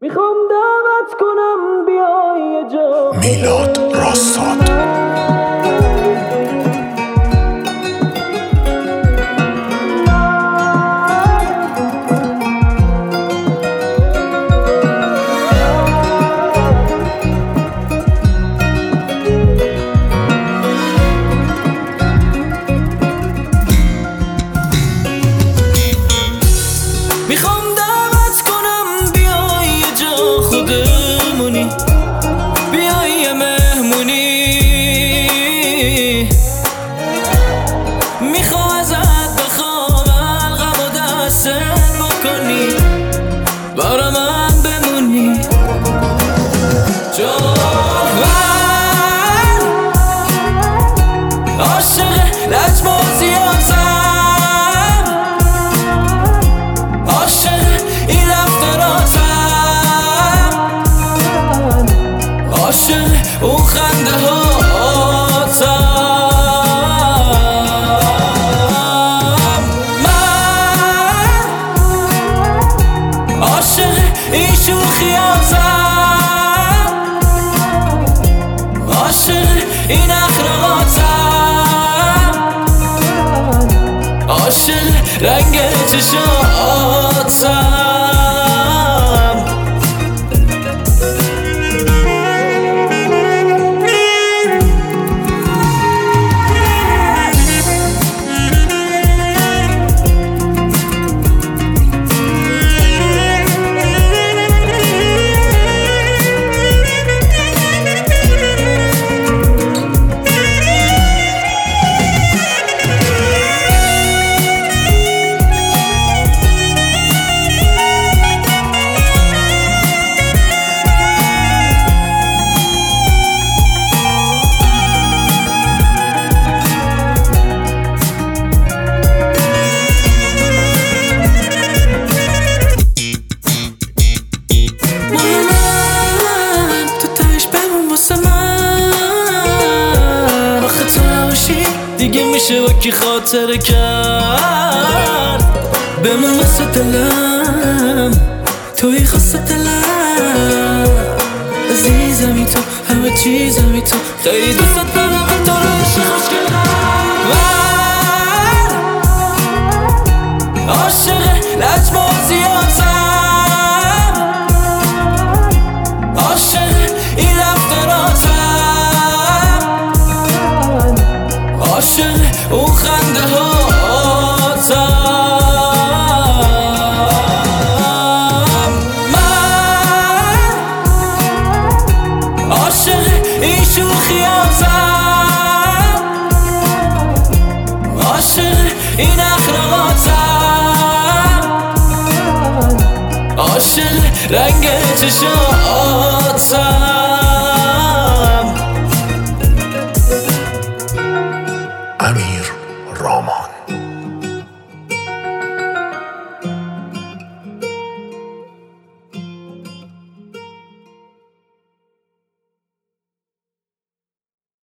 میخوام دعوت کنم بیای یه جا. میلاد راستاد. میخوام دعوت کنم بیای یه جا خودمونی، بیای یه مهمونی. میخوام ازت بخوام حلقم و دستت بکنی، برا من بمونی. چون من عاشق لجبازی هستم، عاشق این رفتاراتم، عاشق اون خنده هاتم. من عاشق این شوخیاتم، عاشق این اخلاقاتم، عاشق رنگ چشاتم. دیگه میشه با کی خاطره کرد، بمون واسه دلم، توی خاصه دلم، عزیزمی تو، همه چیزمی تو، خیلی دوست دارم تو رو عشق خوشگلم. من عاشق لجبازیاتم، عاشق این رفتاراتم، عاشق اون خنده هاتم. من عاشق این شوخیاتم، عاشق این اخلاقاتم، عاشق رنگ چشاتم.